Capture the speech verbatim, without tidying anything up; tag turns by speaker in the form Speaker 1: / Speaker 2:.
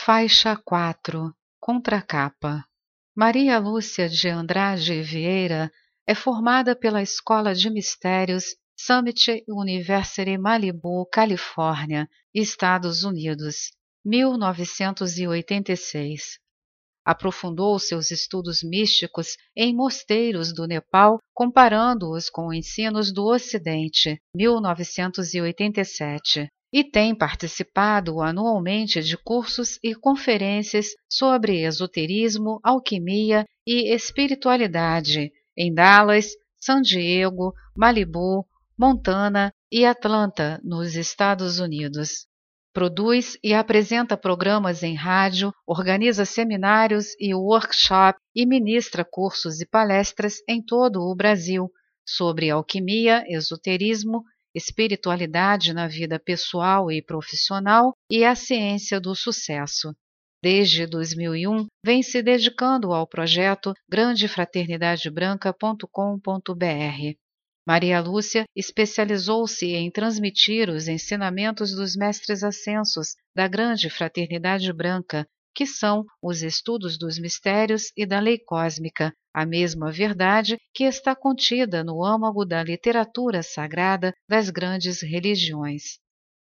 Speaker 1: Faixa quatro. Contracapa. Maria Lúcia de Andrade Vieira é formada pela Escola de Mistérios Summit University Malibu, Califórnia, Estados Unidos, mil novecentos e oitenta e seis. Aprofundou seus estudos místicos em mosteiros do Nepal, comparando-os com ensinos do Ocidente, mil novecentos e oitenta e sete. E tem participado anualmente de cursos e conferências sobre esoterismo, alquimia e espiritualidade em Dallas, San Diego, Malibu, Montana e Atlanta, nos Estados Unidos. Produz e apresenta programas em rádio, organiza seminários e workshops e ministra cursos e palestras em todo o Brasil sobre alquimia, esoterismo, espiritualidade na vida pessoal e profissional e a ciência do sucesso. Desde dois mil e um, vem se dedicando ao projeto grande fraternidade branca ponto com ponto br. Maria Lúcia especializou-se em transmitir os ensinamentos dos mestres ascensos da Grande Fraternidade Branca, que são os estudos dos mistérios e da lei cósmica, a mesma verdade que está contida no âmago da literatura sagrada das grandes religiões.